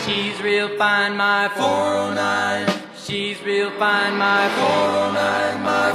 She's real fine, my 409. She's real fine, my 409, my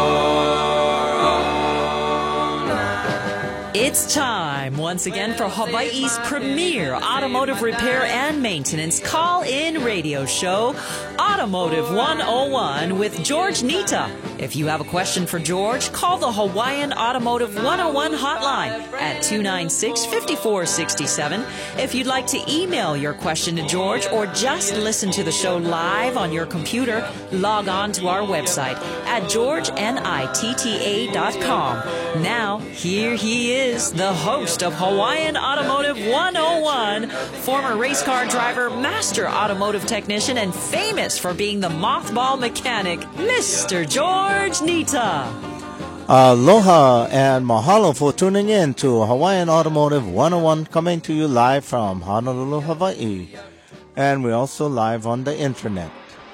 409. It's time once again for Hawaii's premier automotive repair and maintenance call-in radio show, Automotive 101 with George Nita. If you have a question for George, call the Hawaiian Automotive 101 hotline at 296-5467. If you'd like to email your question to George or just listen to the show live on your computer, log on to our website at georgenitta.com. Now, here he is, the host of Hawaiian Automotive 101, former race car driver, master automotive technician, and famous for being the mothball mechanic, Mr. George Nita. Aloha and mahalo for tuning in to Hawaiian Automotive 101, coming to you live from Honolulu, Hawaii. And we're also live on the internet.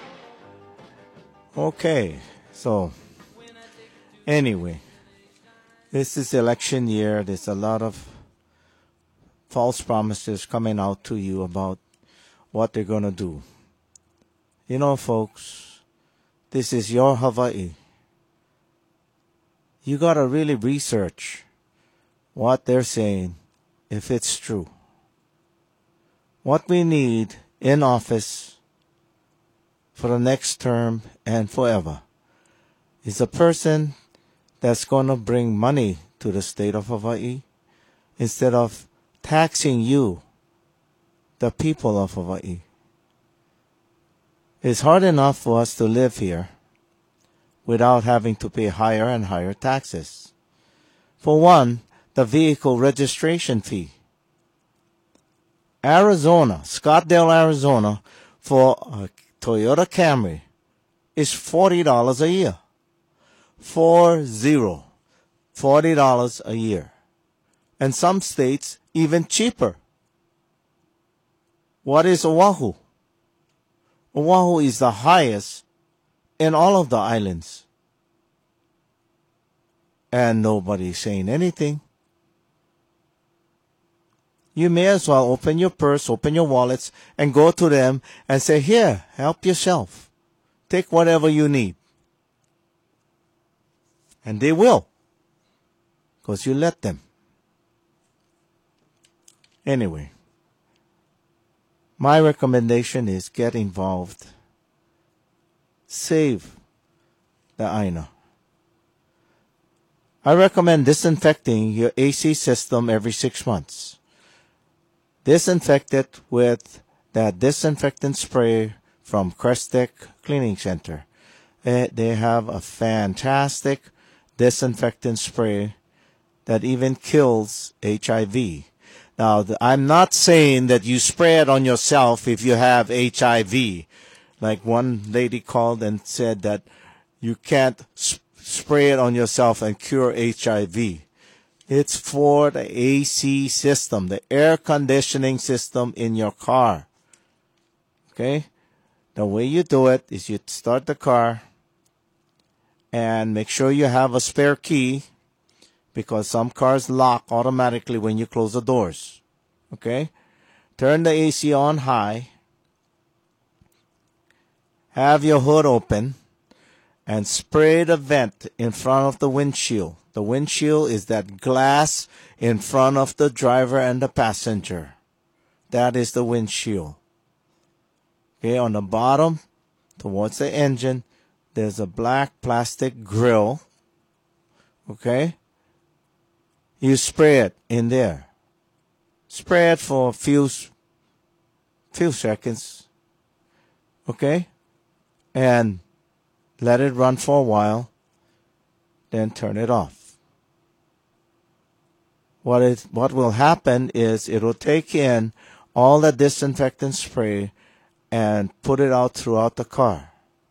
Okay, so anyway, this is election year. There's a lot of false promises coming out to you about what they're going to do. You know, folks, this is your Hawaii. You got to really research what they're saying, if it's true. What we need in office for the next term and forever is a person that's going to bring money to the state of Hawaii instead of taxing you, the people of Hawaii. It's hard enough for us to live here without having to pay higher and higher taxes. For one, the vehicle registration fee. Arizona, Scottsdale, Arizona, for a Toyota Camry is $40 a year. $40 a year. And some states even cheaper. What is Oahu? Oahu is the highest in all of the islands. And nobody's saying anything. You may as well open your purse, open your wallets, and go to them and say, here, help yourself. Take whatever you need. And they will, because you let them. Anyway, my recommendation is get involved. Save the Aina. I recommend disinfecting your AC system every 6 months. Disinfect it with that disinfectant spray from Crestek Cleaning Center. They have a fantastic disinfectant spray that even kills HIV. Now, I'm not saying that you spray it on yourself if you have HIV. Like one lady called and said that you can't spray it on yourself and cure HIV. It's for the AC system, the air conditioning system in your car. Okay? The way you do it is you start the car and make sure you have a spare key, because some cars lock automatically when you close the doors. Okay? Turn the AC on high. Have your hood open and spray the vent in front of the windshield. The windshield is that glass in front of the driver and the passenger. That is the windshield. Okay, on the bottom, towards the engine, there's a black plastic grill. Okay? You spray it in there. Spray it for a few seconds. Okay? And let it run for a while. Then turn it off. What will happen is it will take in all the disinfectant spray and put it out throughout the car.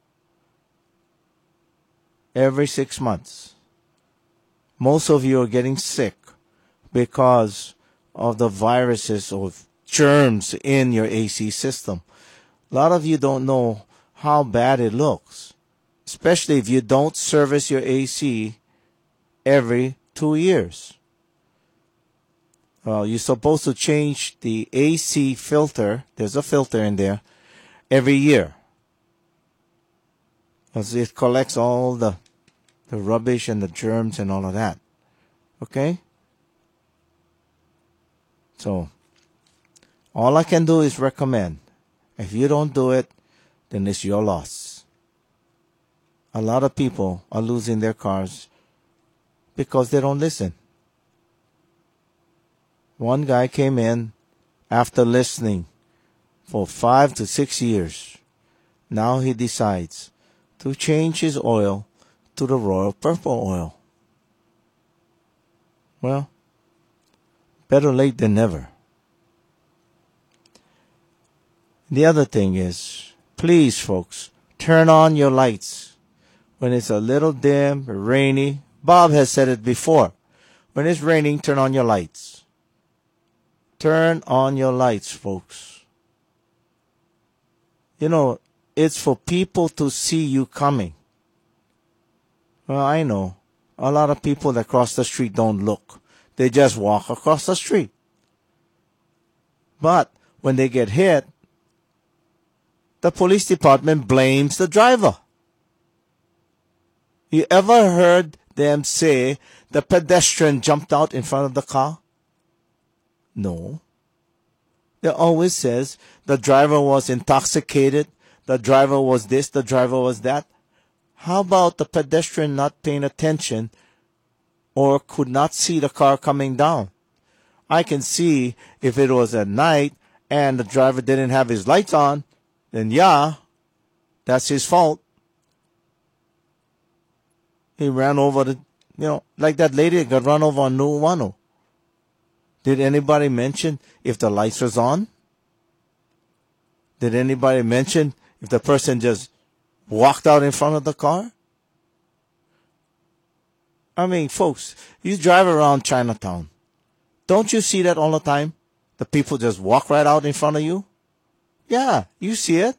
Every 6 months. Most of you are getting sick because of the viruses or germs in your AC system. A lot of you don't know how bad it looks, especially if you don't service your AC every 2 years. Well, you're supposed to change the AC filter. There's a filter in there every year. Because it collects all the rubbish and the germs and all of that. Okay? So, all I can do is recommend. If you don't do it, then it's your loss. A lot of people are losing their cars because they don't listen. One guy came in after listening for 5 to 6 years. Now he decides to change his oil to the Royal Purple oil. Well, better late than never. The other thing is, please, folks, turn on your lights when it's a little dim, rainy. Bob has said it before. When it's raining, turn on your lights. Turn on your lights, folks. You know, it's for people to see you coming. Well, I know. A lot of people that cross the street don't look. They just walk across the street. But when they get hit, the police department blames the driver. You ever heard them say the pedestrian jumped out in front of the car? No. They always says the driver was intoxicated, the driver was this, the driver was that. How about the pedestrian not paying attention or could not see the car coming down? I can see if it was at night and the driver didn't have his lights on, then yeah, that's his fault. He ran over like that lady that got run over on Nuuanu. Did anybody mention if the lights was on? Did anybody mention if the person just walked out in front of the car? I mean, folks, you drive around Chinatown. Don't you see that all the time? The people just walk right out in front of you? Yeah, you see it.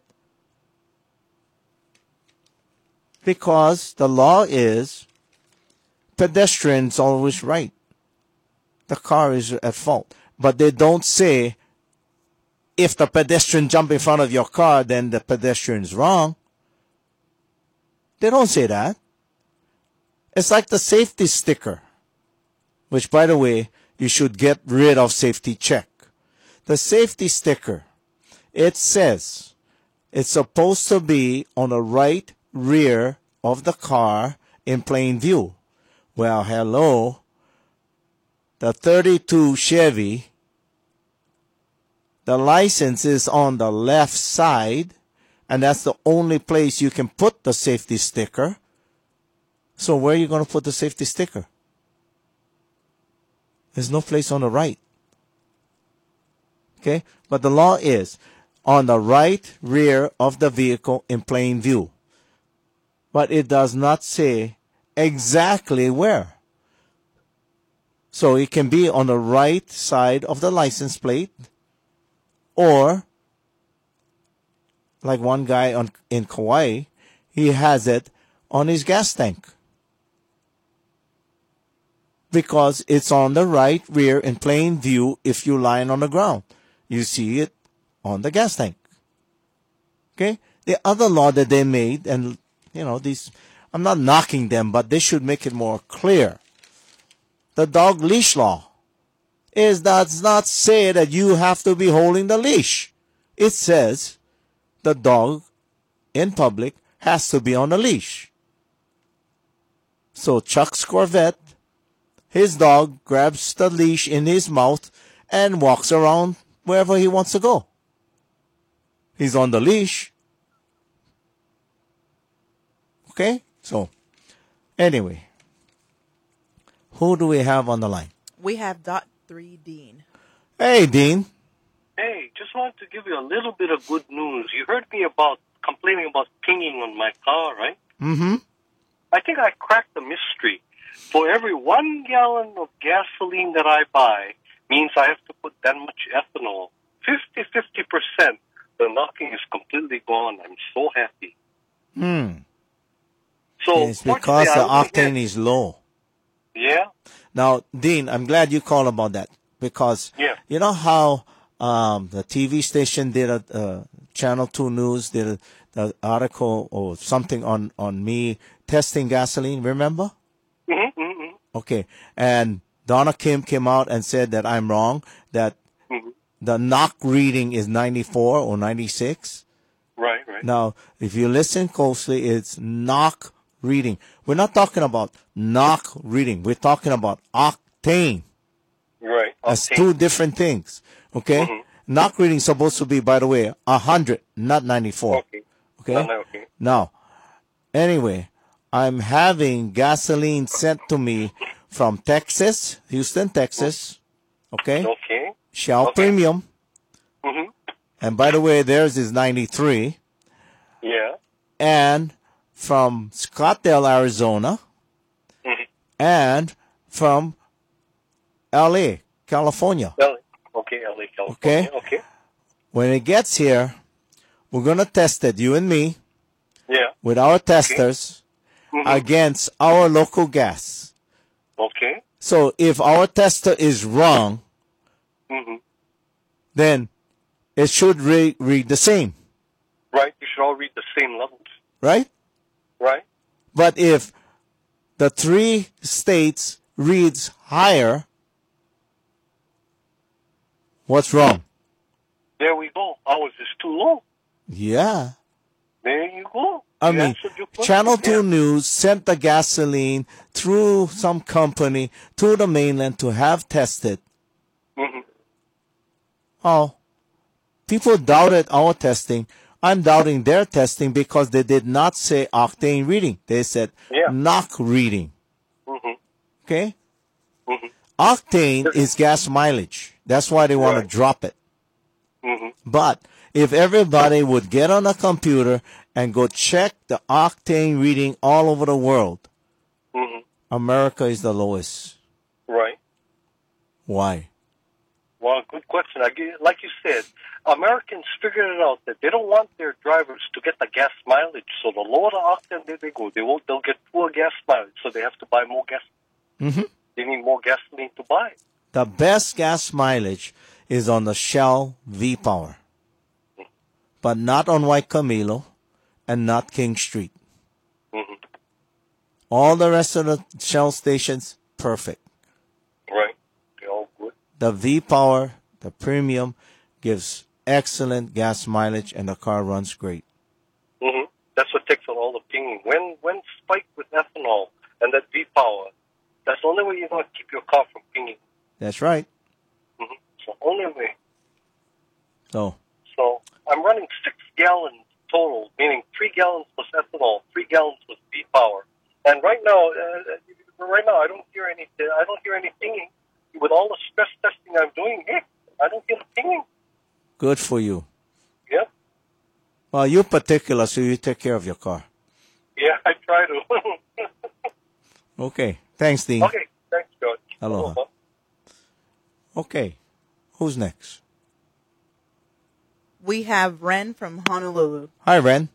Because the law is pedestrians always right. The car is at fault. But they don't say if the pedestrian jump in front of your car, then the pedestrian is wrong. They don't say that. It's like the safety sticker, which, by the way, you should get rid of safety check. The safety sticker, it says it's supposed to be on the right rear of the car in plain view. Well, hello. The 32 Chevy, the license is on the left side, and that's the only place you can put the safety sticker. So where are you going to put the safety sticker? There's no place on the right. Okay? But the law is on the right rear of the vehicle in plain view. But it does not say exactly where. So it can be on the right side of the license plate, or like one guy in Kauai, he has it on his gas tank. Because it's on the right rear in plain view if you're lying on the ground. You see it on the gas tank. Okay? The other law that they made, and these, I'm not knocking them, but they should make it more clear. The dog leash law does not say that you have to be holding the leash. It says the dog in public has to be on a leash. So Chuck's Corvette, his dog grabs the leash in his mouth and walks around wherever he wants to go. He's on the leash. Okay? So, anyway. Who do we have on the line? We have .3 Dean. Hey, Dean. Hey, just wanted to give you a little bit of good news. You heard me complaining about pinging on my car, right? Mm-hmm. I think I cracked the mystery. For every 1 gallon of gasoline that I buy means I have to put that much ethanol. 50%. The knocking is completely gone. I'm so happy. So it's because the octane is low. Yeah? Now, Dean, I'm glad you called about that. because Yeah. you know how the TV station did Channel 2 News did an article or something on me testing gasoline, remember? Mm-hmm, mm-hmm, Okay. And Donna Kim came out and said that I'm wrong, that mm-hmm. the knock reading is 94 or 96. Right, right. Now, if you listen closely, it's knock reading. We're not talking about knock reading. We're talking about octane. Right. That's Okay. two different things. Okay? Mhm. Knock reading is supposed to be, by the way, 100, not 94. Okay. Okay? No, okay. Now, anyway, I'm having gasoline sent to me from Texas, Houston, Texas. Okay? Okay. Shell Okay. Premium. Mm-hmm. And by the way, theirs is 93. Yeah. And from Scottsdale, Arizona. Mm-hmm. And from LA, California. Okay, LA, California. Okay. Okay. When it gets here, we're going to test it, you and me, Yeah. with our testers Mhm. against our local gas. Okay. So if our tester is wrong, Mm-hmm. then it should read the same, Right. You should all read the same levels. right? Right. But if the 3 states reads higher, what's wrong? There we go. Ours is too low. Yeah. There you go. I You mean, answered your question. Channel 2 Yeah. News sent the gasoline through some company to the mainland to have tested. Mhm. Oh, people doubted our testing. I'm doubting their testing because they did not say octane reading. They said Yeah. knock reading. Mhm. Okay? Mhm. Octane is gas mileage. That's why they want Right. to drop it. Mhm. But if everybody would get on a computer and go check the octane reading all over the world, Mhm. America is the lowest. Right. Why? Well, good question. Like you said, Americans figured it out that they don't want their drivers to get the gas mileage. So the lower the octane they go, they'll get poor gas mileage. So they have to buy more gas. Mm-hmm. They need more gasoline to buy. The best gas mileage is on the Shell V-Power, but not on White Camilo and not King Street. Mhm. All the rest of the Shell stations, perfect. Right. They're all good. The V-Power, the premium, gives excellent gas mileage and the car runs great. Mhm. That's what takes out all the pinging. When spiked with ethanol and that V-Power, that's the only way you're going to keep your car from pinging. That's right. Mhm. It's the only way. So, So I'm running 6 gallons total, meaning 3 gallons plus ethanol, 3 gallons plus V-Power. And right now, I don't hear any. I don't hear any pinging. With all the stress testing I'm doing, I don't hear the pinging. good for you. Yep. Well, you're particular, so you take care of your car. Yeah, I try to. Okay. Thanks, Dean. Okay. Thanks, George. Aloha. Okay. Who's next? We have Ren from Honolulu. Hi, Ren.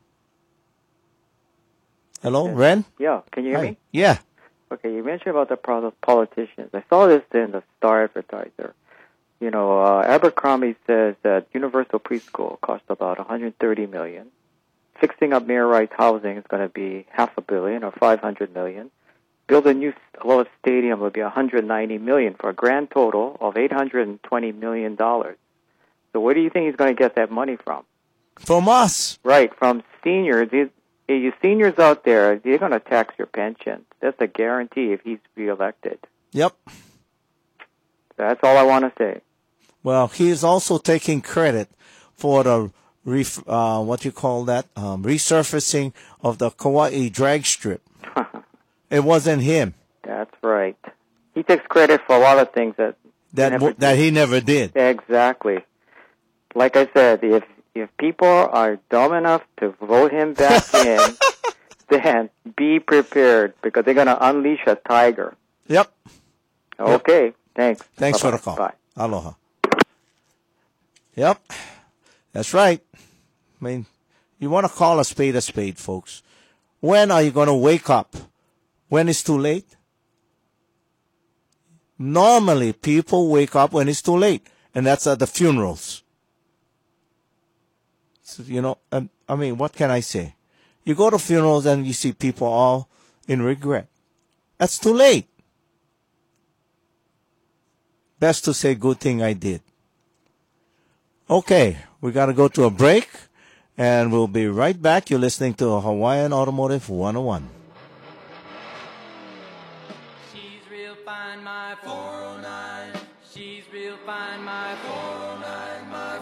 Hello, Ren? Yeah, can you hear Hi. me? Yeah. Okay, you mentioned about the politicians. I saw this in the Star Advertiser. You know, Abercrombie says that universal preschool costs about $130 million. Fixing up mayor rights housing is going to be $500 million or $500 million. Build a new Aloha Stadium would be $190 million for a grand total of $820 million. So where do you think he's going to get that money from? From us. Right, from seniors. You seniors out there, they're going to tax your pension. That's a guarantee if he's reelected. Yep. That's all I want to say. Well, he is also taking credit for the resurfacing of the Kauai drag strip. It wasn't him. That's right. He takes credit for a lot of things that He never did. Exactly. Like I said, if people are dumb enough to vote him back in, then be prepared because they're going to unleash a tiger. Yep. Okay. Thanks. Thanks Bye-bye. for the call. Bye. Aloha. Yep. That's right. I mean, you want to call a spade, folks. When are you going to wake up? When it's too late? Normally, people wake up when it's too late, and that's at the funerals. So, I mean, what can I say? You go to funerals and you see people all in regret. That's too late. Best to say, good thing I did. Okay, we got to go to a break, and we'll be right back. You're listening to Hawaiian Automotive 101. She's real fine, my 409. She's real fine, my 409, my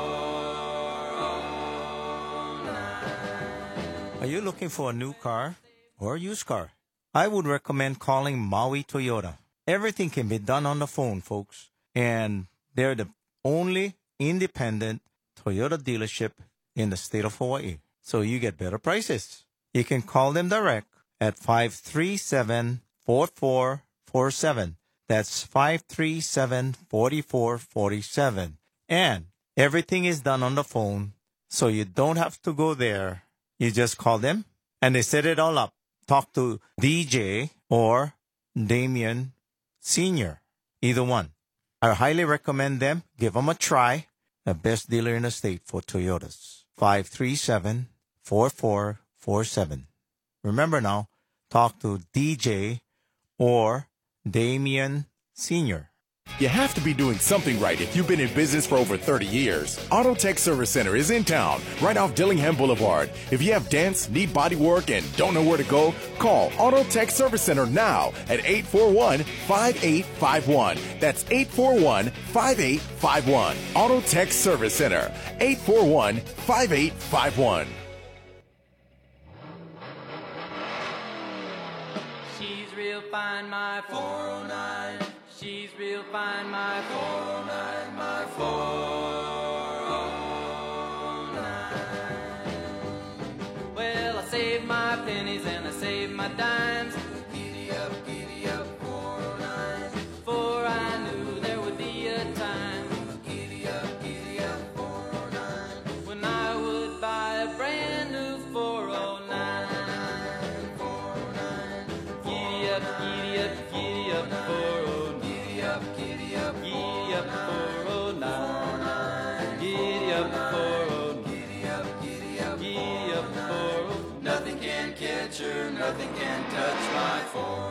409. Are you looking for a new car or a used car? I would recommend calling Maui Toyota. Everything can be done on the phone, folks. And they're the only independent Toyota dealership in the state of Hawaii. So you get better prices. You can call them direct at 537-4447. That's 537-4447. And everything is done on the phone, so you don't have to go there. You just call them, and they set it all up. Talk to DJ or Damien Sr., either one. I highly recommend them. Give them a try. The best dealer in the state for Toyotas. 537-4447. Remember now, talk to DJ or Damien Sr. You have to be doing something right if you've been in business for over 30 years. Auto Tech Service Center is in town, right off Dillingham Boulevard. If you have dents, need body work, and don't know where to go, call Auto Tech Service Center now at 841-5851. That's 841-5851. Auto Tech Service Center, 841-5851. She's real fine, my 409. She's real fine, my 409, my 409. Well, I saved my pennies and I saved my dimes. Giddy up, 409. For I knew there would be a time. Giddy up, 409. When I would buy a brand new 409. 409. Giddy up, 409. Giddy up, 409. Giddy up, 409. Giddy up, 409. Nothing can catch her, nothing can touch my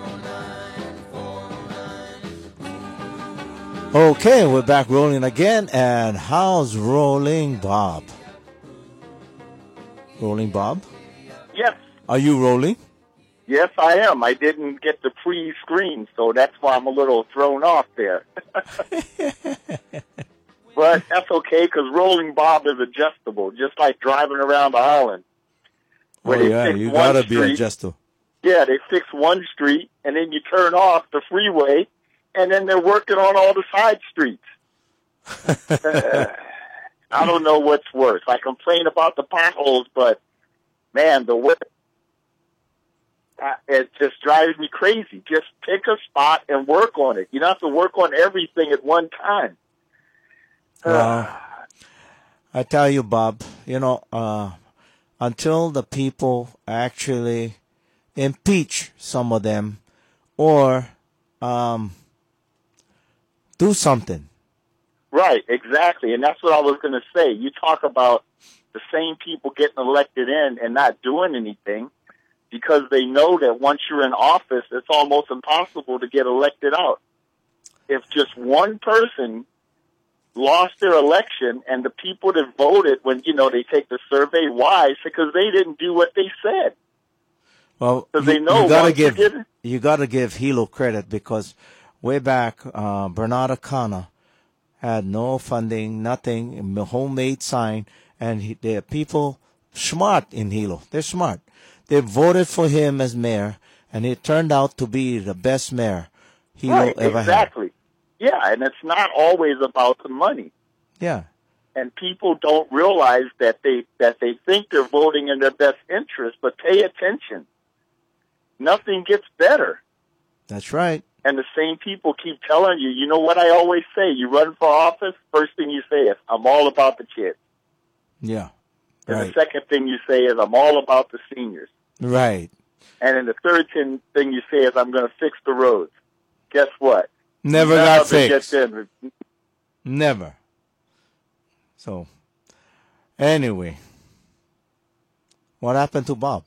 409. Okay, we're back rolling again. And how's Rolling Bob? Rolling Bob? Yes. Are you rolling? Yes, I am. I didn't get the pre-screen, so that's why I'm a little thrown off there. But that's okay, because Rolling Bob is adjustable, just like driving around the island. Where they fix you one gotta be street. adjustable. Yeah, they fix one street, and then you turn off the freeway, and then they're working on all the side streets. I don't know what's worse. I complain about the potholes, but, man, the way... it just drives me crazy. Just pick a spot and work on it. You don't have to work on everything at one time. I tell you, Bob, until the people actually impeach some of them or do something. Right, exactly. And that's what I was going to say. You talk about the same people getting elected in and not doing anything, because they know that once you're in office, it's almost impossible to get elected out. If just one person lost their election and the people that voted when, they take the survey, why? It's because they didn't do what they said. Well, they know you got to give Hilo credit, because way back, Bernard Akana had no funding, nothing, a homemade sign, and the people smart in Hilo. They're smart. They voted for him as mayor, and it turned out to be the best mayor Hilo ever exactly. had. Yeah, and it's not always about the money. Yeah. And people don't realize that they think they're voting in their best interest, but pay attention. Nothing gets better. That's right. And the same people keep telling you, you know what I always say, you run for office, first thing you say is, I'm all about the kids. Yeah. And right. the second thing you say is, I'm all about the seniors. Right. And then the third thing you say is, I'm going to fix the roads. Guess what? Never got Never fixed. get in. Never. So, anyway, what happened to Bob?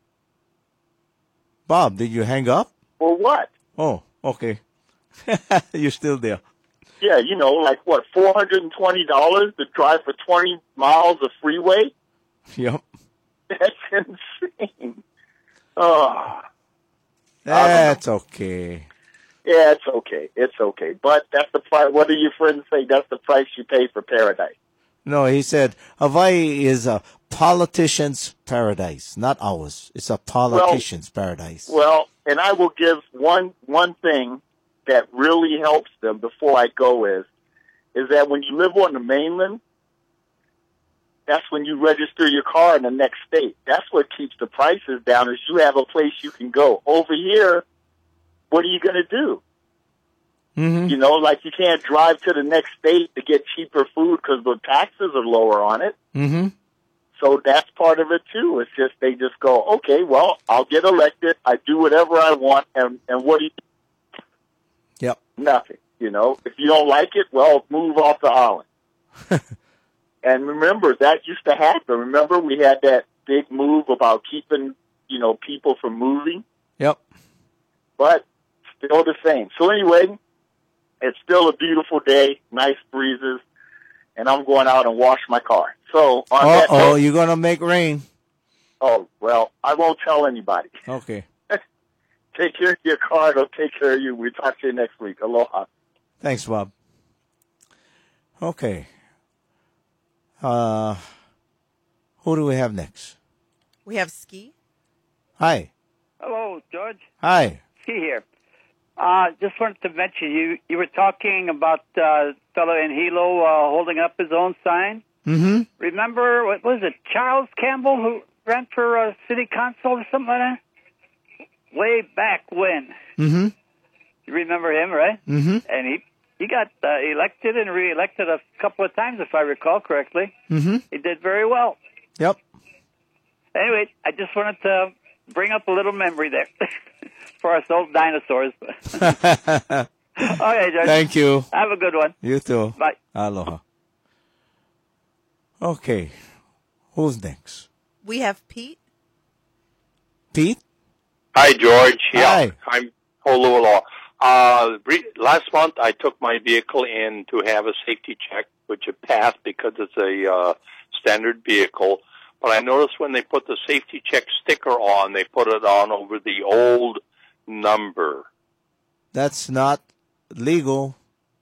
Bob, did you hang up? For what? Oh, okay. You're still there. Yeah, like what, $420 to drive for 20 miles of freeway? Yep. That's insane. Oh, That's okay. yeah, it's okay. It's okay. But that's the price. What do your friends say? That's the price you pay for paradise. No, he said Hawaii is a politician's paradise, not ours. It's a politician's paradise. Well, and I will give one thing that really helps them before I go is that when you live on the mainland, that's when you register your car in the next state. That's what keeps the prices down, is you have a place you can go. Over here, what are you going to do? Mm-hmm. Like you can't drive to the next state to get cheaper food because the taxes are lower on it. Mm-hmm. So that's part of it too. It's just they just go, okay, well, I'll get elected. I do whatever I want, and what do you do? Yep. Nothing. If you don't like it, well, move off the island. And remember, that used to happen. Remember, we had that big move about keeping, people from moving. Yep. But still the same. So anyway, it's still a beautiful day, nice breezes, and I'm going out and wash my car. So on that note, you're going to make rain. oh, well, I won't tell anybody. Okay. Take care of your car. It'll take care of you. We'll talk to you next week. Aloha. Thanks, Bob. Okay. Who do we have next? We have Ski. Hi. Hello, George. Hi. Ski here. Just wanted to mention, you were talking about fellow in Hilo holding up his own sign. Mm-hmm. Remember, what was it, Charles Campbell, who ran for city council or something like that? Way back when. Mm-hmm. You remember him, right? Mm-hmm. And he got elected and reelected a couple of times, if I recall correctly. Mm-hmm. He did very well. Yep. Anyway, I just wanted to bring up a little memory there for us old dinosaurs. Okay, George. Thank you. Have a good one. You too. Bye. Aloha. Okay. Who's next? We have Pete. Pete? Hi, George. Yeah, Hi. I'm Holualoa. Last month, I took my vehicle in to have a safety check, which it passed because it's a standard vehicle. But I noticed when they put the safety check sticker on, they put it on over the old number. That's not legal.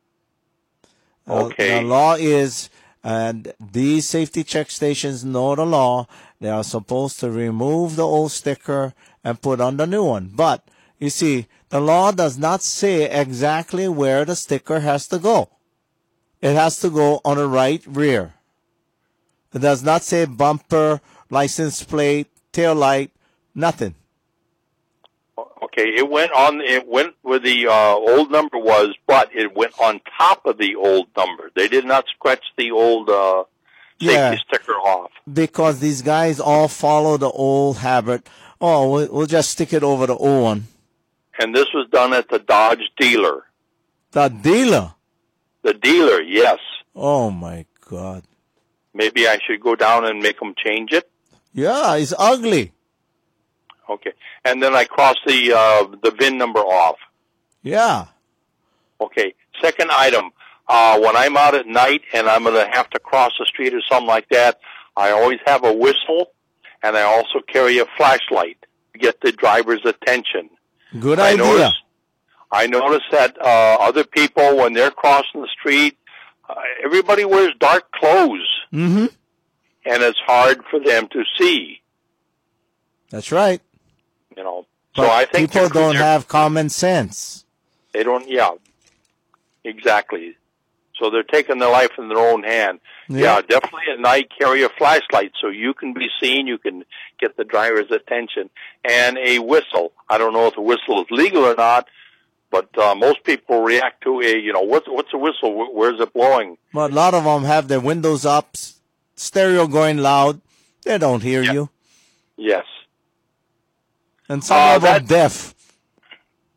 Okay. The law is, and these safety check stations know the law, they are supposed to remove the old sticker and put on the new one. But, you see, the law does not say exactly where the sticker has to go. It has to go on the right rear. It does not say bumper, license plate, tail light, nothing. Okay, it went where the old number was, but it went on top of the old number. They did not scratch the old safety sticker off. Because these guys all follow the old habit. Oh, we'll just stick it over the old one. And this was done at the Dodge dealer. The dealer? The dealer, yes. Oh, my God. Maybe I should go down and make them change it? Yeah, it's ugly. Okay. And then I cross the VIN number off. Yeah. Okay. Second item, when I'm out at night and I'm going to have to cross the street or something like that, I always have a whistle, and I also carry a flashlight to get the driver's attention. Good idea. I notice that other people, when they're crossing the street, everybody wears dark clothes. Mm-hmm. And it's hard for them to see. That's right. You know, but so I think people don't have common sense. They don't. Yeah, exactly. So they're taking their life in their own hand. Yeah, definitely at night carry a flashlight so you can be seen. You can get the driver's attention, and a whistle. I don't know if a whistle is legal or not, but most people react to what's a whistle? Where's it blowing? But a lot of them have their windows up, stereo going loud. They don't hear you. Yes. And some of them deaf.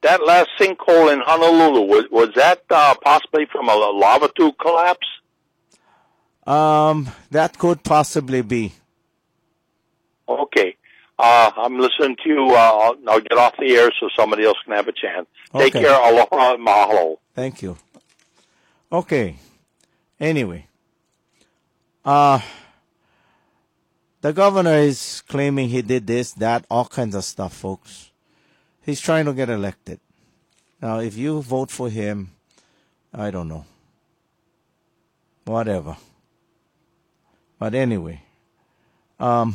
that last sinkhole in Honolulu, was that possibly from a lava tube collapse? That could possibly be. Okay. I'm listening to you. I'll get off the air so somebody else can have a chance. Take Okay. care. Aloha. Mahalo. Thank you. Okay. Anyway, the governor is claiming he did this, that, all kinds of stuff, folks. He's trying to get elected. Now, if you vote for him, I don't know. Whatever. But anyway, on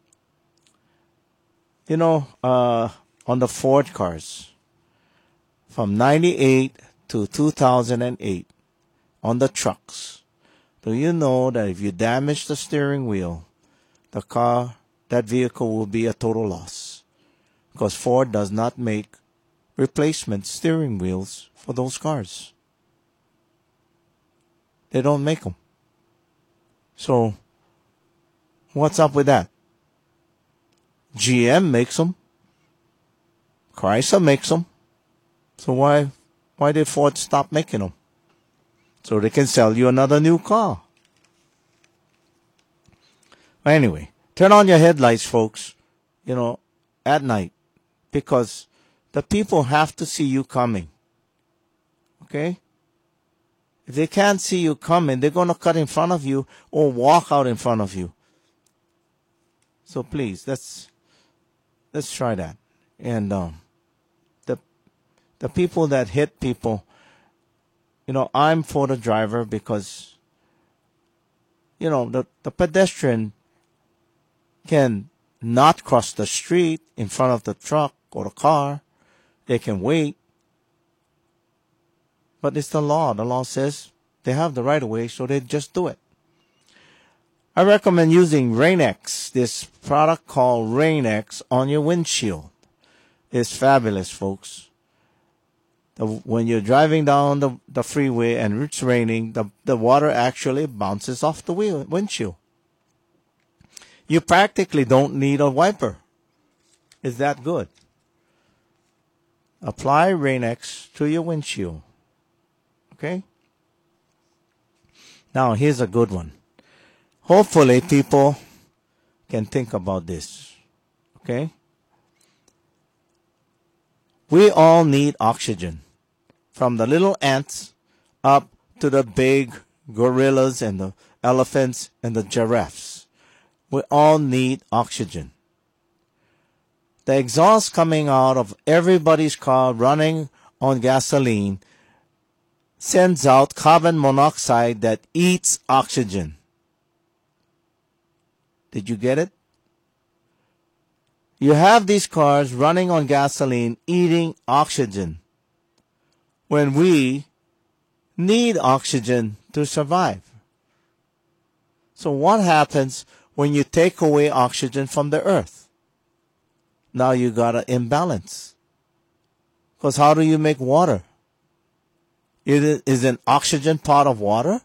the Ford cars, from 98 to 2008, on the trucks, do you know that if you damage the steering wheel, that vehicle will be a total loss? Because Ford does not make replacement steering wheels for those cars. They don't make them. So, what's up with that? GM makes them. Chrysler makes them. So why did Ford stop making them? So they can sell you another new car. Anyway, turn on your headlights, folks, at night. Because the people have to see you coming. Okay? If they can't see you coming, they're going to cut in front of you or walk out in front of you. So please, let's try that. And the people that hit people, I'm for the driver because, the pedestrian can not cross the street in front of the truck or the car. They can wait. But it's the law. The law says they have the right of way, so they just do it. I recommend using Rain-X, this product called Rain-X, on your windshield. It's fabulous, folks. When you're driving down the freeway and it's raining, the water actually bounces off the windshield. You practically don't need a wiper. It's that good. Apply Rain-X to your windshield. Okay? Now, here's a good one. Hopefully, people can think about this. Okay? We all need oxygen. From the little ants up to the big gorillas and the elephants and the giraffes. We all need oxygen. The exhaust coming out of everybody's car running on gasoline sends out carbon monoxide that eats oxygen. Did you get it? You have these cars running on gasoline eating oxygen when we need oxygen to survive. So what happens when you take away oxygen from the earth? Now you got an imbalance. Because how do you make water? Is an oxygen part of water?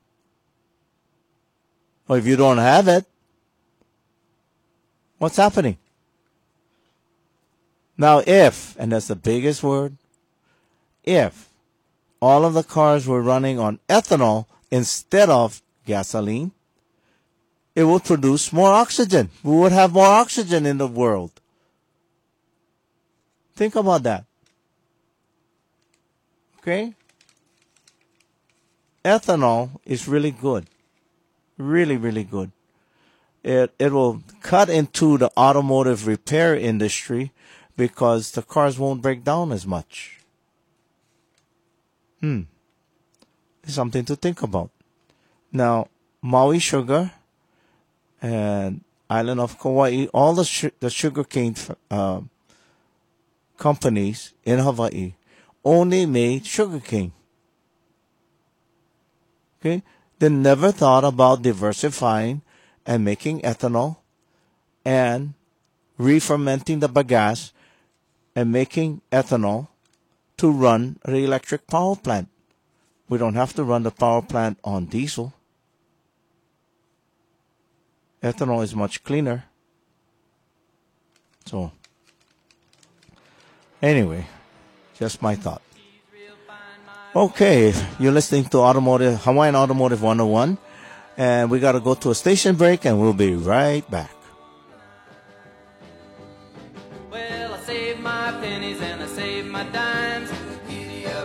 Or if you don't have it, what's happening? Now if, and that's the biggest word, if all of the cars were running on ethanol instead of gasoline, it would produce more oxygen. We would have more oxygen in the world. Think about that. Okay? Ethanol is really good. Really, really good. It will cut into the automotive repair industry because the cars won't break down as much. It's something to think about. Now, Maui Sugar and island of Kauai, all the sugarcane companies in Hawaii only made sugarcane. Okay? They never thought about diversifying and making ethanol and re-fermenting the bagasse and making ethanol to run the electric power plant. We don't have to run the power plant on diesel. Ethanol is much cleaner. So, anyway, Just my thought. Okay, you're listening to Hawaiian Automotive 101, and we got to go to a station break, and we'll be right back. Well, I saved my pennies and I saved my dimes. Giddy up,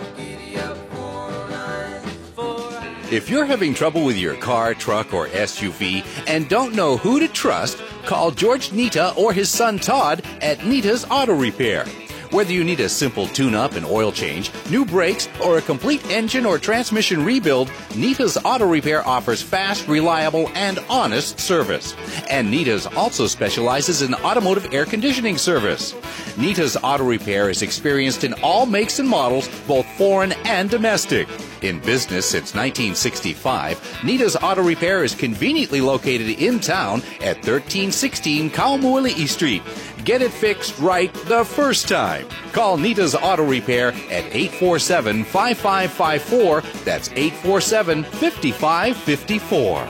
409. If you're having trouble with your car, truck, or SUV and don't know who to trust, call George Nita or his son Todd at Nita's Auto Repair. Whether you need a simple tune-up and oil change, new brakes, or a complete engine or transmission rebuild, Nita's Auto Repair offers fast, reliable, and honest service. And Nita's also specializes in automotive air conditioning service. Nita's Auto Repair is experienced in all makes and models, both foreign and domestic. In business since 1965, Nita's Auto Repair is conveniently located in town at 1316 Kaumuali'i Street. Get it fixed right the first time. Call Nita's Auto Repair at 847-5554. That's 847-5554.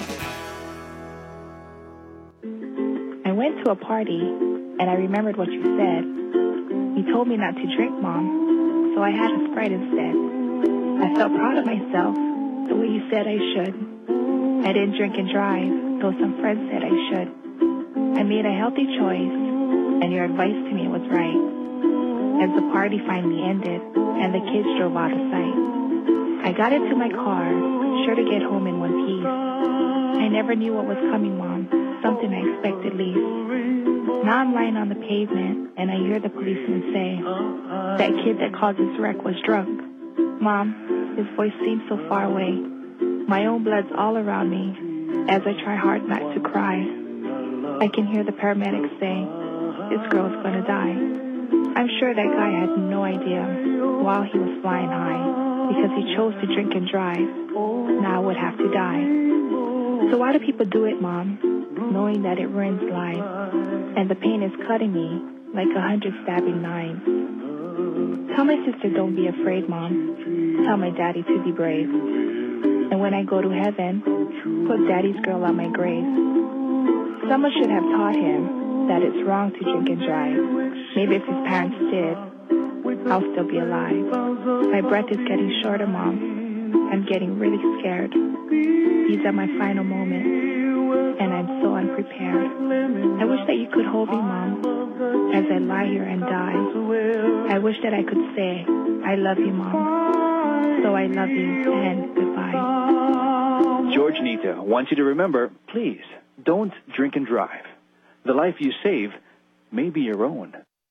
I went to a party, and I remembered what you said. You told me not to drink, Mom, so I had a Sprite instead. I felt proud of myself, the way you said I should. I didn't drink and drive, though some friends said I should. I made a healthy choice, and your advice to me was right. As the party finally ended, and the kids drove out of sight, I got into my car, sure to get home in one piece. I never knew what was coming, Mom, something I expected least. Now I'm lying on the pavement, and I hear the policeman say, that kid that caused this wreck was drunk. Mom, his voice seems so far away. My own blood's all around me as I try hard not to cry. I can hear the paramedics saying, this girl's gonna die. I'm sure that guy had no idea while he was flying high because he chose to drink and drive. Now I would have to die. So why do people do it, Mom, knowing that it ruins lives and the pain is cutting me like 100 stabbing knives? Tell my sister don't be afraid, Mom. Tell my daddy to be brave. And when I go to heaven, put daddy's girl on my grave. Someone should have taught him that it's wrong to drink and drive. Maybe if his parents did, I'll still be alive. My breath is getting shorter, Mom. I'm getting really scared. These are my final moments, and I'm so unprepared. I wish that you could hold me, Mom, as I lie here and die. I wish that I could say, I love you, Mom. So I love you, and goodbye. George Nita wants you to remember, please, don't drink and drive. The life you save may be your own.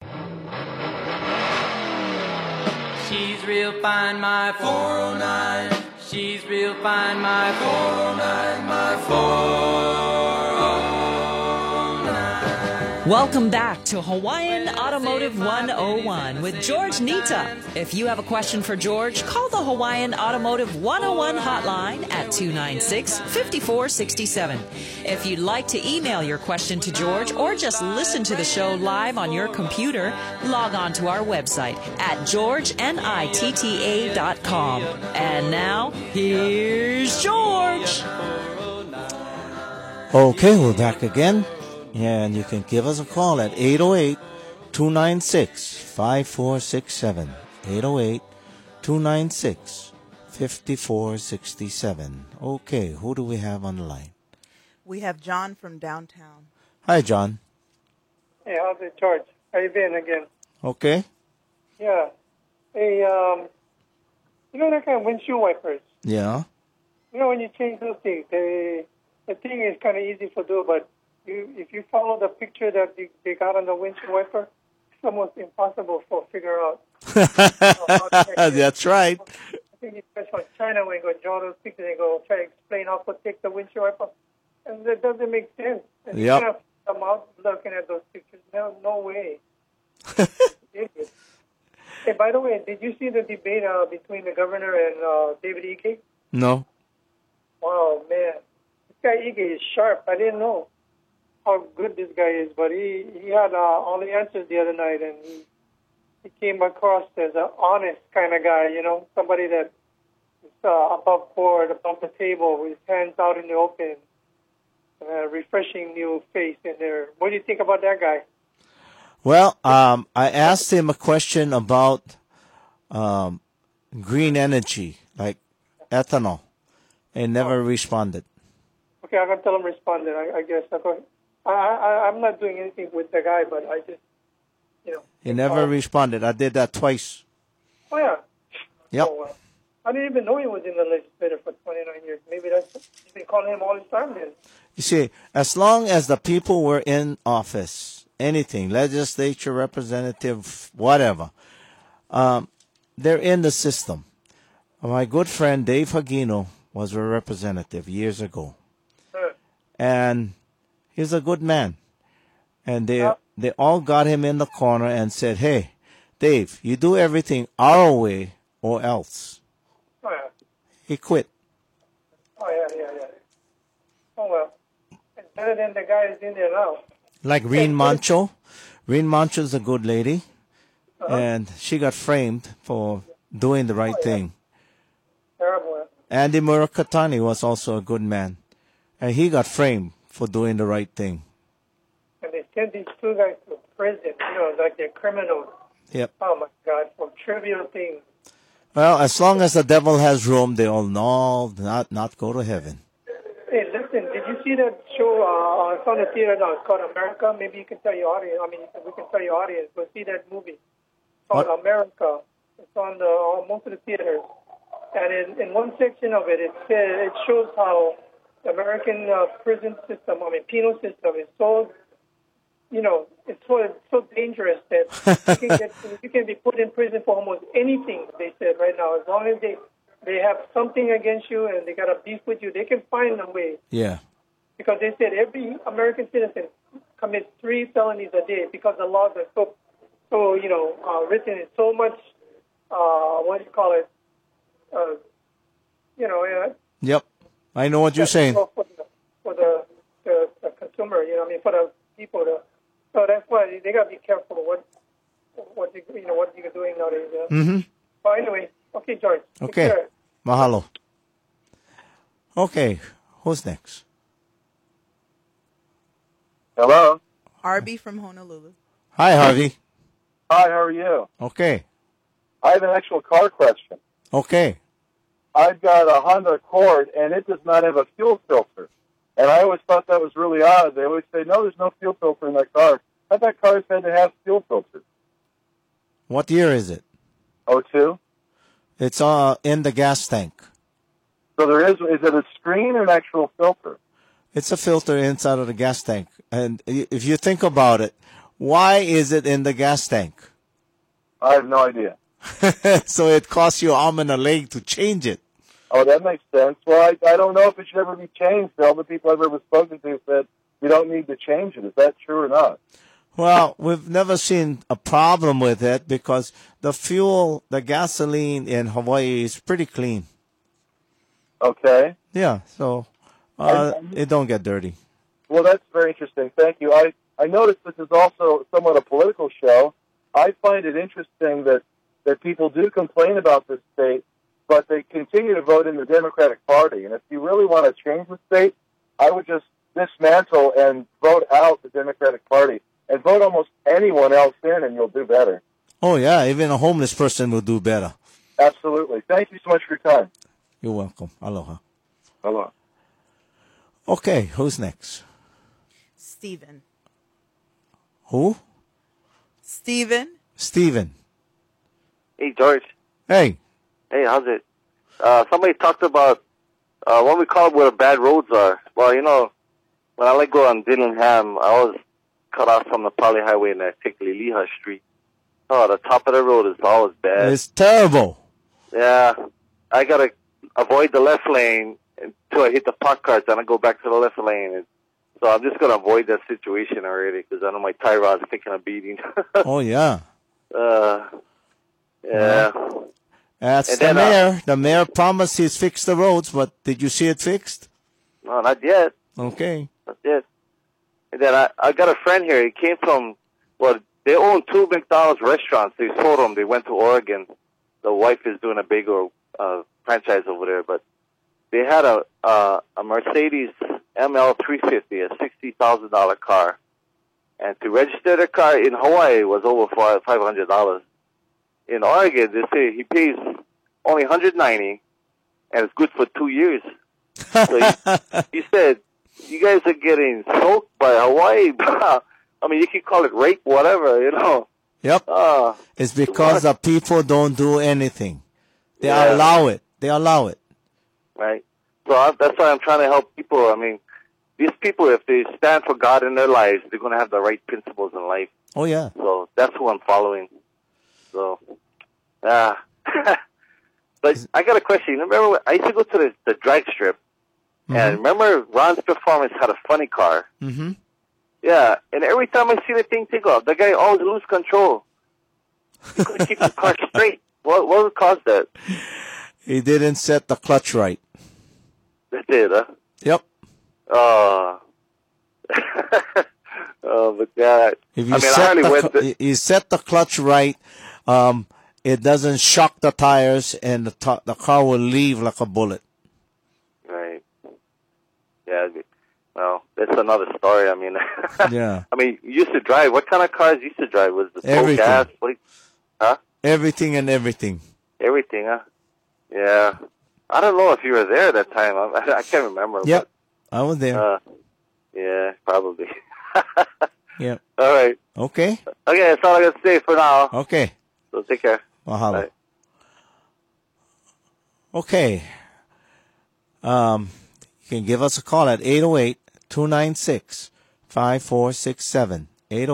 She's real fine, my 409. She's real fine, my 409, my 409. Welcome back to Hawaiian Automotive 101 with George Nita. If you have a question for George, call the Hawaiian Automotive 101 hotline at 296-5467. If you'd like to email your question to George or just listen to the show live on your computer, log on to our website at georgenita.com. And now, here's George. Okay, we're back again. And you can give us a call at 808-296-5467. 808-296-5467. Okay, who do we have on the line? We have John from downtown. Hi, John. Hey, how's it, George? How you been again? Okay. Yeah. Hey, you know that kind of windshield wipers? Yeah. You know when you change those things, the thing is kind of easy to do, but if you follow the picture that they got on the windshield wiper, it's almost impossible to figure out. That's right. I think it's from China when you go draw those pictures and go try to explain how to take the windshield wiper. And that doesn't make sense. And you kind of come out looking at those pictures. No way. Hey, by the way, did you see the debate between the governor and David Ige? No. Wow, man. This guy Ige is sharp. I didn't know how good this guy is, but he had all the answers the other night, and he came across as an honest kind of guy, you know, somebody that is above board, above the table, with his hands out in the open, refreshing new face in there. What do you think about that guy? Well, I asked him a question about green energy, like ethanol, and never responded. Okay, I'm gonna tell him responded. I guess. I'm not doing anything with the guy, but I just, He never responded. I did that twice. Oh yeah. Yep. So, I didn't even know he was in the legislature for 29 years. Maybe you've been calling him all this time then. You see, as long as the people were in office, anything, legislature, representative, whatever, they're in the system. My good friend Dave Hagino was a representative years ago. And he's a good man. And they all got him in the corner and said, hey, Dave, you do everything our way or else. Oh, yeah. He quit. Oh, yeah. Oh, well. It's better than the guy who's in there now. Like Reen Mancho. Reen Mancho's a good lady. And she got framed for doing the right thing. Terrible. Andy Murakatani was also a good man. And he got framed for doing the right thing. And they sent these two guys to prison, like they're criminals. Yep. Oh, my God, for trivial things. Well, as long as the devil has room, they all know not go to heaven. Hey, listen, did you see that show? It's on the theater now. It's called America. Maybe you can tell your audience. We can tell your audience. Go see that movie. It's called America. It's on most of the theaters. And in one section of it, it shows how the American prison system, penal system, is so, it's so dangerous that you can be put in prison for almost anything, they said right now. As long as they have something against you and they got a beef with you, they can find a way. Yeah. Because they said every American citizen commits 3 felonies a day because the laws are so written in so much, Yep. I know what you're saying. For the consumer, for the people. So that's why they got to be careful what you're doing nowadays. Mm-hmm. But anyway, okay, George. Okay. Mahalo. Okay. Who's next? Hello. Harvey from Honolulu. Hi, Harvey. Hi, how are you? Okay. I have an actual car question. Okay. I've got a Honda Accord, and it does not have a fuel filter. And I always thought that was really odd. They always say, no, there's no fuel filter in that car. I thought cars had to have fuel filters. What year is it? 02? It's in the gas tank. So is it a screen or an actual filter? It's a filter inside of the gas tank. And if you think about it, why is it in the gas tank? I have no idea. So it costs you an arm and a leg to change it. Oh, that makes sense. Well, I don't know if it should ever be changed. All the people I've ever spoken to said you don't need to change it. Is that true or not? Well, we've never seen a problem with it because the gasoline in Hawaii is pretty clean. Okay. Yeah, so it don't get dirty. Well, that's very interesting. Thank you. I noticed this is also somewhat a political show. I find it interesting that people do complain about this state, but they continue to vote in the Democratic Party. And if you really want to change the state, I would just dismantle and vote out the Democratic Party and vote almost anyone else in, and you'll do better. Oh, yeah, even a homeless person will do better. Absolutely. Thank you so much for your time. You're welcome. Aloha. Aloha. Okay, who's next? Stephen. Who? Stephen. Hey, George. Hey. Hey, how's it? Somebody talked about what we call where bad roads are. Well, when I like go on Dillingham, I always cut off from the Poly Highway and I take Liliha Street. Oh, the top of the road is always bad. It's terrible. Yeah. I got to avoid the left lane until I hit the park cars, and I go back to the left lane. So I'm just going to avoid that situation already because I know my tie rod's taking a beating. Oh, yeah. Yeah. That's And the then, mayor. The mayor promised he's fixed the roads, but did you see it fixed? No, not yet. Okay. Not yet. And then I got a friend here. He came from, they own 2 McDonald's restaurants. They sold them. They went to Oregon. The wife is doing a bigger franchise over there, but they had a Mercedes ML350, a $60,000 car. And to register the car in Hawaii was over $500. in Oregon, they say he pays only $190, and it's good for 2 years. So he said, you guys are getting soaked by Hawaii. I mean, you can call it rape, whatever, you know. Yep. It's because the people don't do anything. They allow it. They allow it. Right. So that's why I'm trying to help people. I mean, these people, if they stand for God in their lives, they're going to have the right principles in life. Oh, yeah. So that's who I'm following. So, but I got a question. Remember, I used to go to the drag strip, and remember Ron's Performance had a funny car. Mm-hmm. Yeah, and every time I see the thing take off, the guy always lose control. He couldn't keep the car straight. What would cause that? He didn't set the clutch right. That's it, huh? Yep. Oh, but God. If you you set the clutch right, it doesn't shock the tires, and the car will leave like a bullet. Right. Yeah. Well, that's another story. I mean, yeah. I mean, you used to drive. What kind of cars you used to drive? Was the full gas? Huh? Everything and everything. Everything, huh? Yeah. I don't know if you were there that time. I can't remember. Yep. I was there. Yeah, probably. Yep. All right. Okay. Okay, that's all I got to say for now. Okay. So take care. Mahalo. Bye. Okay. You can give us a call at 808-296-5467.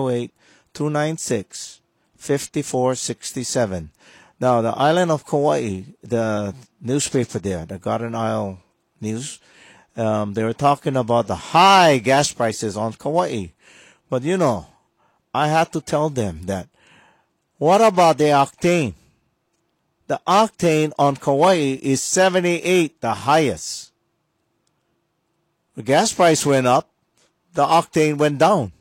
808-296-5467. Now, the island of Kauai, the newspaper there, the Garden Isle News, they were talking about the high gas prices on Kauai. But, you know, I had to tell them that, what about the octane? The octane on Kauai is 78, the highest. The gas price went up, the octane went down.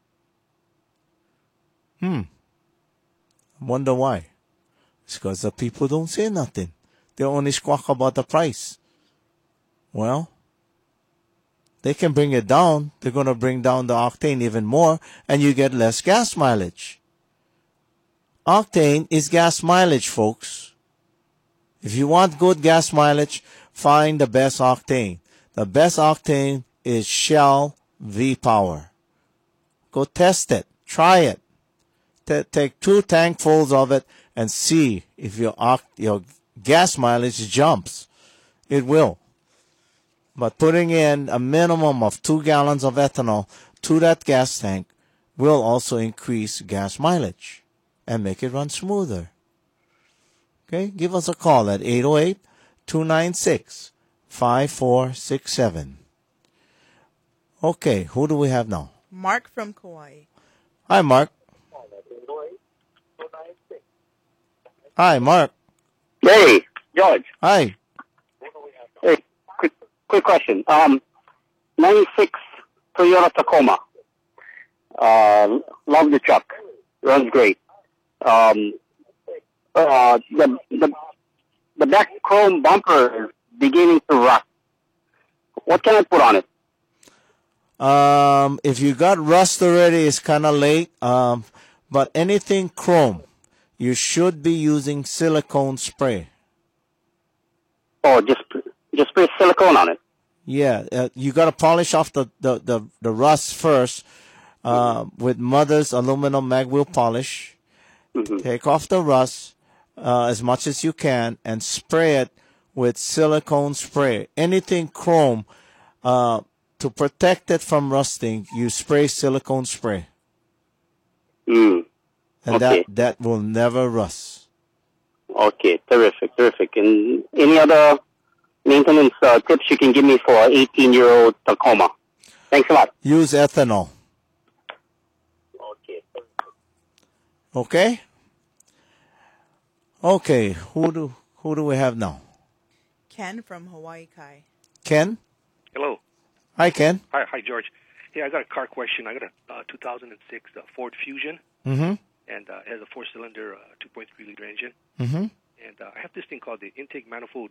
I wonder why. It's because the people don't say nothing. They only squawk about the price. Well, they can bring it down. They're going to bring down the octane even more, and you get less gas mileage. Octane is gas mileage, folks. If you want good gas mileage, find the best octane. The best octane is Shell V-Power. Go test it. Try it. Take 2 tankfuls of it and see if your gas mileage jumps. It will. But putting in a minimum of 2 gallons of ethanol to that gas tank will also increase gas mileage and make it run smoother. Okay? Give us a call at 808-296-5467. Okay, who do we have now? Mark from Kauai. Hi, Mark. Hi, Mark. Hey, George. Hi. Hey, quick question. 96 Toyota Tacoma. Love the truck. Runs great. The back chrome bumper is beginning to rust. What can I put on it? If you got rust already, it's kind of late. But anything chrome, you should be using silicone spray. Oh, just spray silicone on it. Yeah, you got to polish off the rust first with Mother's aluminum mag wheel polish. Mm-hmm. Take off the rust as much as you can and spray it with silicone spray. Anything chrome, to protect it from rusting, you spray silicone spray. And Okay. that will never rust. Okay, terrific. And any other maintenance tips you can give me for an 18-year-old Tacoma? Thanks a lot. Use ethanol. Okay? Okay, who do we have now? Ken from Hawaii Kai. Ken? Hello. Hi, Ken. Hi, George. Hey, I got a car question. I got a 2006 Ford Fusion, Mm-hmm. and it has a 4-cylinder 2.3-liter engine. Mm-hmm. And I have this thing called the intake manifold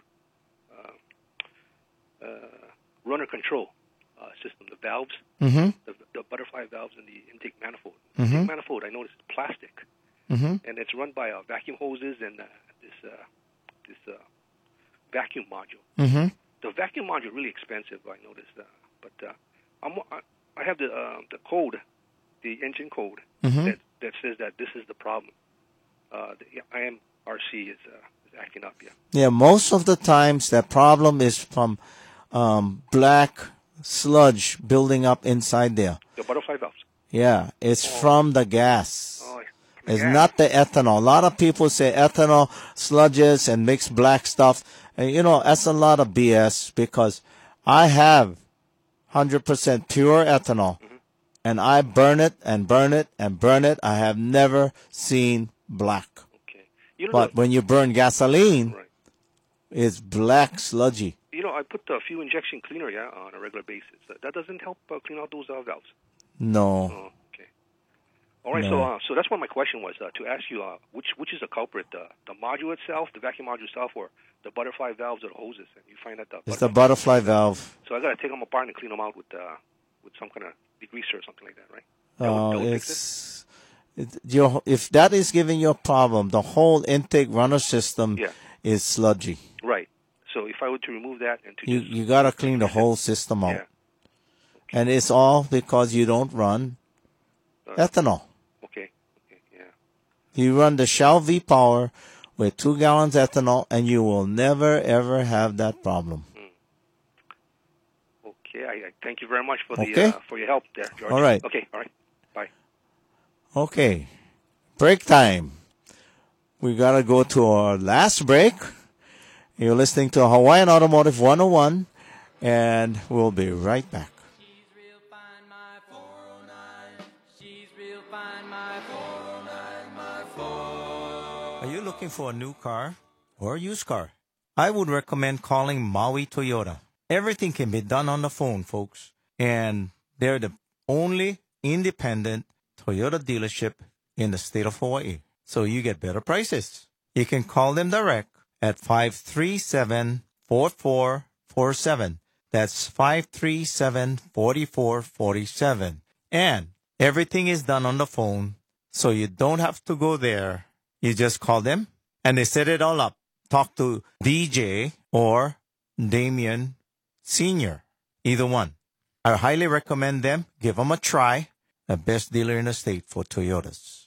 runner control system, the valves, Mm-hmm. the butterfly valves in the intake manifold. Mm-hmm. Intake manifold, I noticed it's plastic. Mm-hmm. and it's run by vacuum hoses and this vacuum module. Mm-hmm. The vacuum module is really expensive, I noticed. But I have the code, the engine code, Mm-hmm. that says that this is the problem. The IMRC is acting up, yeah. Yeah, most of the times that problem is from black sludge building up inside there. The butterfly valves. Yeah, it's from the gas. Oh, It's not the ethanol. A lot of people say ethanol sludges and mix black stuff. And, that's a lot of BS because I have 100% pure ethanol. And I burn it and burn it and burn it. I have never seen black. But when you burn gasoline, it's black sludgy. I put a fuel injection cleaner, on a regular basis. That doesn't help clean out those valves. No. Oh, okay. All right. No. So that's what my question was to ask you. Which is the culprit? The module itself, the vacuum module itself, or the butterfly valves or the hoses? And you find that It's the butterfly valve. So I got to take them apart and clean them out with some kind of degreaser or something like that, right? If that is giving you a problem, the whole intake runner system is sludgy. Right. So if I were to remove that and to You got to clean the whole system out. And it's all because you don't run ethanol. Okay. You run the Shell V-Power with 2 gallons ethanol, and you will never, ever have that problem. Okay. I thank you very much for for your help there, George. All right. Okay. All right. Bye. Okay. Break time. We got to go to our last break. You're listening to Hawaiian Automotive 101, and we'll be right back. Are you looking for a new car or a used car? I would recommend calling Maui Toyota. Everything can be done on the phone, folks. And they're the only independent Toyota dealership in the state of Hawaii. So you get better prices. You can call them direct at 537-4447. That's 537-4447. And everything is done on the phone, so you don't have to go there. You just call them, and they set it all up. Talk to DJ or Damien Sr., either one. I highly recommend them. Give them a try. The best dealer in the state for Toyotas.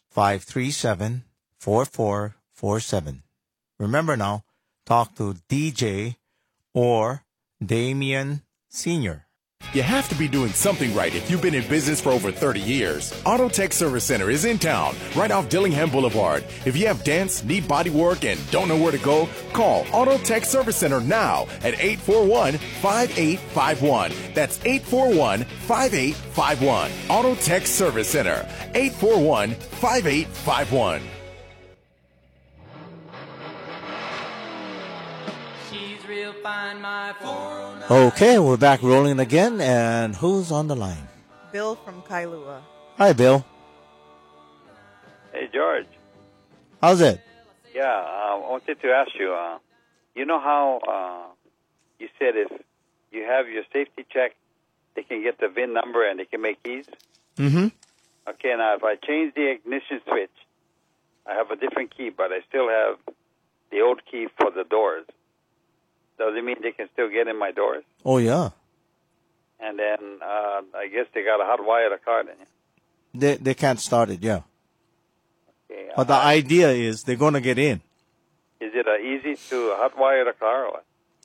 537-4447. Remember now, talk to DJ or Damien Sr. You have to be doing something right if you've been in business for over 30 years. Auto Tech Service Center is in town, right off Dillingham Boulevard. If you have dents, need body work, and don't know where to go, call Auto Tech Service Center now at 841-5851. That's 841-5851. Auto Tech Service Center, 841-5851. Okay, we're back rolling again, and who's on the line? Bill from Kailua. Hi, Bill. Hey, George. How's it? Yeah, I wanted to ask you, you know how you said if you have your safety check, they can get the VIN number and they can make keys? Mm-hmm. Okay, now if I change the ignition switch, I have a different key, but I still have the old key for the doors. Does it mean they can still get in my doors? Oh, yeah. And then I guess they got to hotwire the car then. They can't start it, yeah. Okay, But the idea is they're going to get in. is it easy to hotwire the car or what?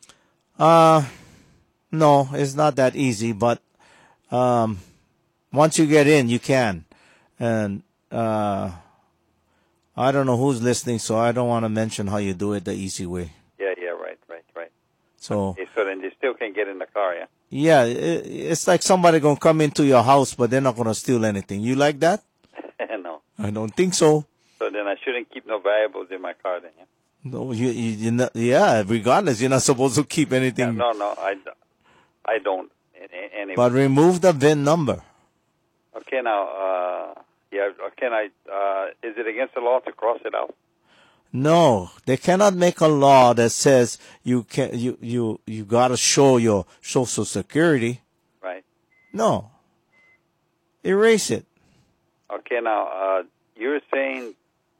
No, it's not that easy, but once you get in, you can. And I don't know who's listening, so I don't want to mention how you do it the easy way. Yeah, right. So, Okay, so then they still can get in the car, yeah? yeah, it's like somebody going to come into your house, but they're not going to steal anything. You like that? No. I don't think so. So then I shouldn't keep no valuables in my car then, yeah? No, you're not, yeah, regardless, you're not supposed to keep anything. No, I don't. Anyway. But remove the VIN number. Okay, now, can I, is it against the law to cross it out? No, they cannot make a law that says you got to show your Social Security. Right. No. Erase it. Okay, now, you're saying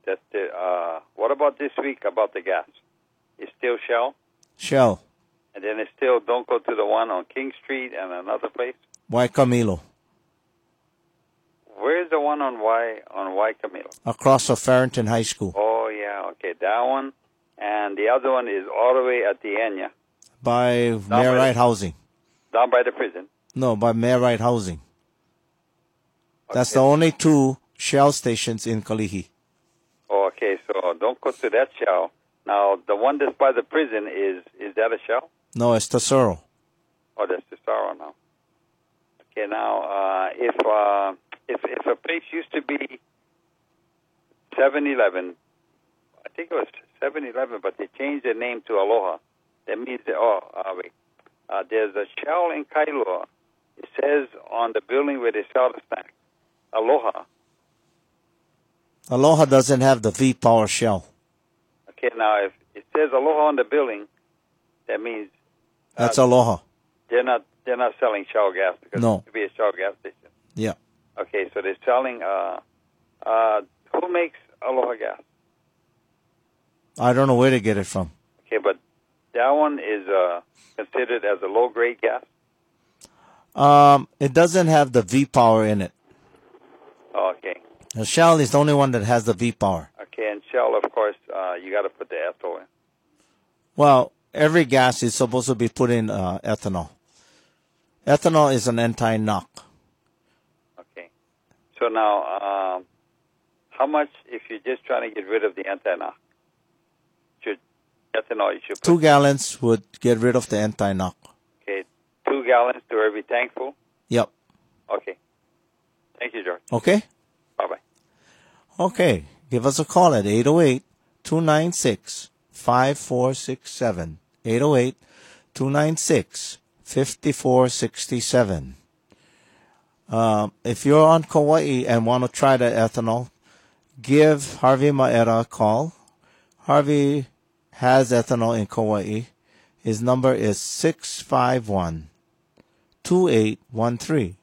What about this week about the gas? It's still Shell? Shell. And then it's still don't go to the one on King Street and another place? Y Camilo. Where's the one on Y Camilo? Across from Farrington High School. Oh, yeah, okay, that one. And the other one is all the way at the end, yeah? By Mayor Wright Housing. Down by the prison? No, by Mayor Wright Housing. That's the only two Shell stations in Kalihi. Oh, okay, so don't go to that Shell. Now, the one that's by the prison, is that a Shell? No, it's Tesoro. Oh, that's Tesoro now. Okay, now, if a place used to be 7-Eleven, I think it was 7-Eleven, but they changed the name to Aloha. That means, there's a Shell in Kailua. It says on the building where they sell the snacks, Aloha. Aloha doesn't have the V-Power Shell. Okay, now if it says Aloha on the building, that means That's Aloha. They're not selling Shell gas because No. it used to be a Shell gas station. Yeah. Okay, so they're selling. Who makes Aloha gas? I don't know where to get it from. Okay, but that one is considered as a low grade gas. It doesn't have the V-Power in it. Oh, okay. The Shell is the only one that has the V-Power. Okay, and Shell, of course, you got to put the ethyl in. Well, every gas is supposed to be put in ethanol. Ethanol is an anti-knock. Okay. So now, how much, if you're just trying to get rid of the anti-knock, ethanol you should put? 2 gallons would get rid of the anti-knock. Okay, 2 gallons to every tank full? Yep. Okay. Thank you, George. Okay? Bye-bye. Okay. Give us a call at 808-296-5467. 808-296-5467. If you're on Kauai and want to try the ethanol, give Harvey Maera a call. Harvey has ethanol in Kauai. His number is 651-2813.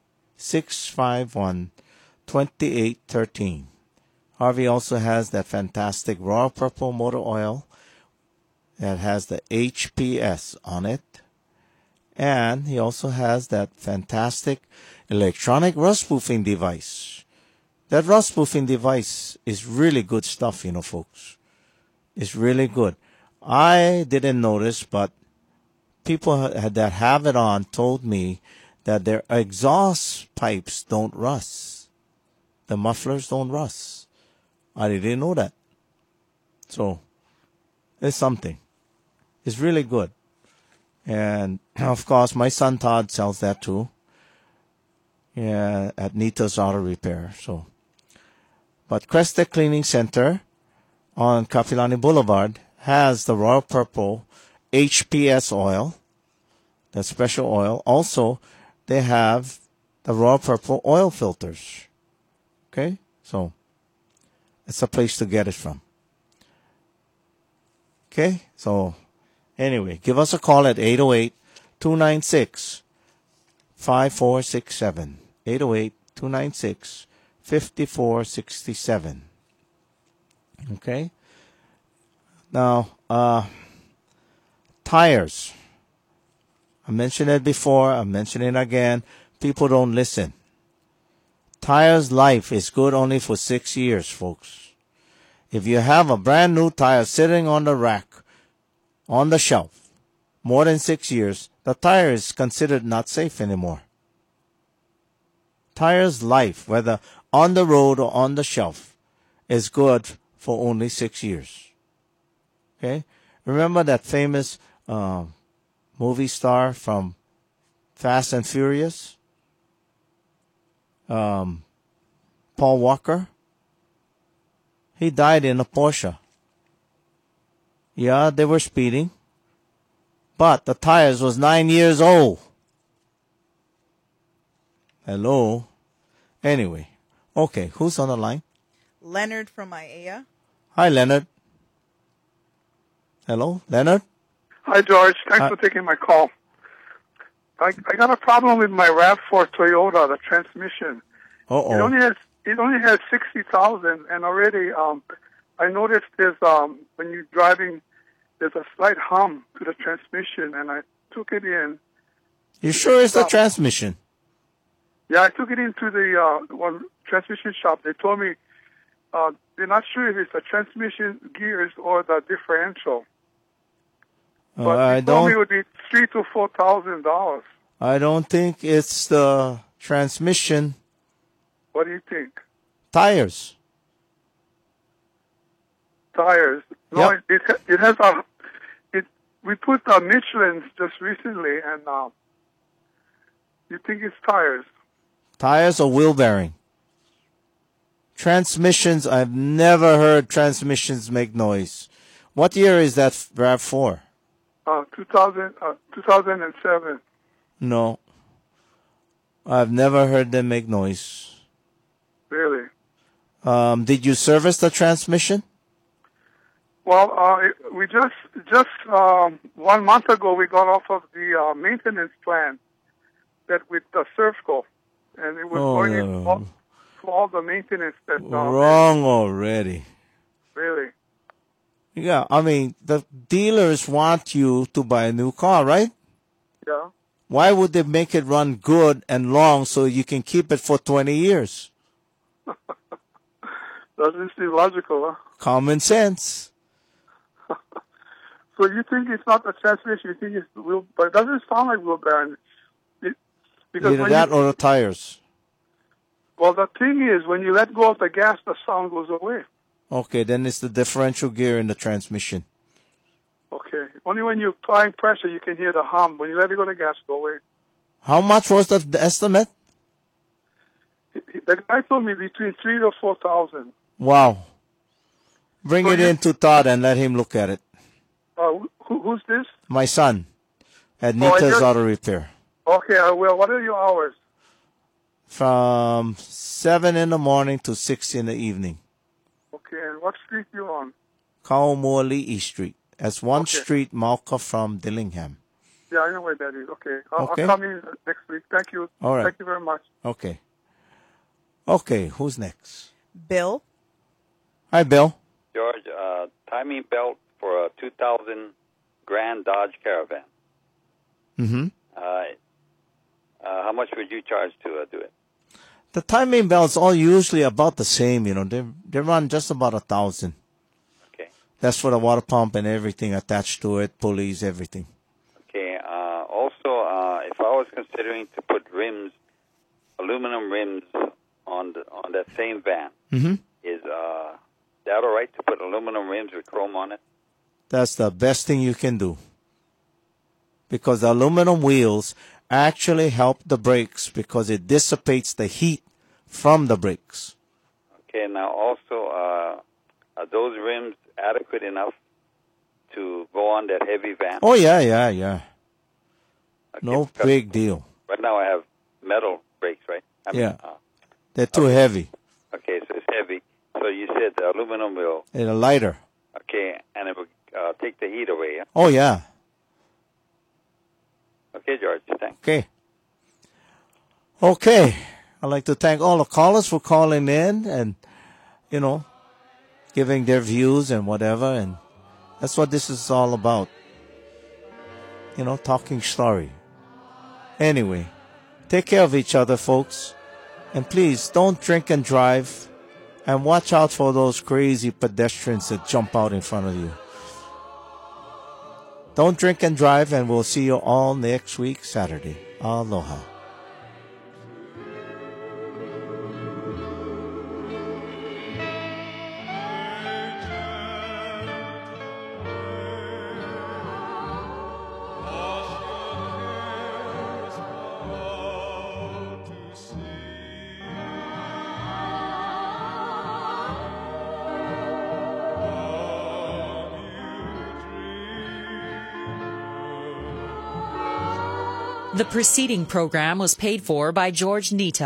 651-2813. Harvey also has that fantastic Royal Purple motor oil that has the HPS on it. And he also has that fantastic electronic rust proofing device. That rust proofing device is really good stuff, folks. It's really good. I didn't notice, but people that have it on told me that their exhaust pipes don't rust. The mufflers don't rust. I didn't know that. So, it's something. It's really good. And, of course, my son Todd sells that too. Yeah, at Nita's Auto Repair. So, but Crestek Cleaning Center on Kapilani Boulevard has the Royal Purple HPS oil, that special oil. Also, they have the Royal Purple oil filters. Okay? So, it's a place to get it from. Okay? So, anyway, give us a call at 808-296-5467. 808-296-5467. Okay? Now, tires. I mentioned it before. I'm mentioning it again. People don't listen. Tires life is good only for 6 years, folks. If you have a brand new tire sitting on the rack, on the shelf, more than 6 years, the tire is considered not safe anymore. Tires life, whether on the road or on the shelf, is good for only 6 years. Okay? Remember that famous movie star from Fast and Furious? Paul Walker? He died in a Porsche. Yeah, they were speeding. But the tires was 9 years old. Hello? Anyway. Okay, who's on the line? Leonard from Aiea. Hi, Leonard. Hello, Leonard? Hi, George. Thanks for taking my call. I got a problem with my RAV4 Toyota, the transmission. Uh-oh. It only has 60,000, and already I noticed there's when you're driving, there's a slight hum to the transmission, and I took it in. You sure it's the transmission? Yeah, I took it into the one transmission shop. They told me they're not sure if it's the transmission gears or the differential. But they told me it would be $3,000 to $4,000. I don't think it's the transmission. What do you think? Tires. Tires. No, it has a. We put Michelin just recently, and you think it's tires? Tires or wheel bearing? Transmissions, I've never heard transmissions make noise. What year is that RAV4? 2007. No. I've never heard them make noise. Really? Did you service the transmission? Well, we just 1 month ago we got off of the maintenance plan that with the Servco, and it was going in for all the maintenance that. Wrong already. Really? Yeah, I mean the dealers want you to buy a new car, right? Yeah. Why would they make it run good and long so you can keep it for 20 years? Doesn't seem logical, huh? Common sense. So you think it's not the transmission? You think it's the wheel? But it doesn't sound like wheel bearing. Either that or the tires. Well, the thing is, when you let go of the gas, the sound goes away. Okay, then it's the differential gear in the transmission. Okay. Only when you're applying pressure, you can hear the hum. When you let it go, the gas go away. How much was the estimate? The guy told me between $3,000 to $4,000. Wow. Bring it in to Todd and let him look at it. Who's this? My son at Nita's Auto Repair. Okay, I will. What are your hours? From 7 in the morning to 6 in the evening. Okay, and what street you on? Kaumua East Street. That's one street, Malka from Dillingham. Yeah, I know where that is. Okay. I'll Okay. come in next week. Thank you. All right. Thank you very much. Okay. Okay, who's next? Bill. Hi, Bill. George, timing belt for a 2000 Grand Dodge Caravan. Mm-hmm. How much would you charge to do it? The timing belts all usually about the same, you know. They run just about $1,000. Okay. That's for the water pump and everything attached to it, pulleys, everything. Okay. Also, if I was considering to put rims, aluminum rims on that same van, Mm-hmm. is that all right to put aluminum rims with chrome on it? That's the best thing you can do. Because the aluminum wheels actually help the brakes because it dissipates the heat from the brakes. Okay. Now, also, are those rims adequate enough to go on that heavy van? Oh, yeah. No because big deal. Right now, I have metal brakes, right? Yeah. They're too heavy. Okay, so it's heavy. So you said the aluminum will. They're lighter. Okay, and it will take the heat away. Yeah? Oh, yeah. Okay, George. Thanks. Okay. I'd like to thank all the callers for calling in and, you know, giving their views and whatever. And that's what this is all about. You know, talking story. Anyway, take care of each other, folks. And please, don't drink and drive. And watch out for those crazy pedestrians that jump out in front of you. Don't drink and drive, and we'll see you all next week, Saturday. Aloha. The preceding program was paid for by George Nita.